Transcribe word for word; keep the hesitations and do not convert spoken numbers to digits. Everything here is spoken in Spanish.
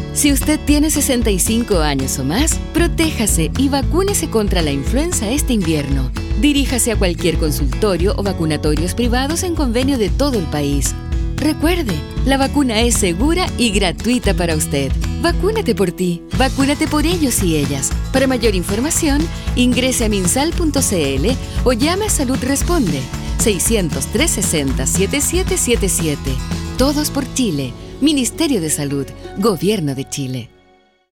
Si usted tiene sesenta y cinco años o más, protéjase y vacúnese contra la influenza este invierno. Diríjase a cualquier consultorio o vacunatorios privados en convenio de todo el país. Recuerde, la vacuna es segura y gratuita para usted. Vacúnate por ti, vacúnate por ellos y ellas. Para mayor información, ingrese a minsal punto c l o llame a Salud Responde, seiscientos tres sesenta setenta y siete setenta y siete. Todos por Chile. Ministerio de Salud, Gobierno de Chile.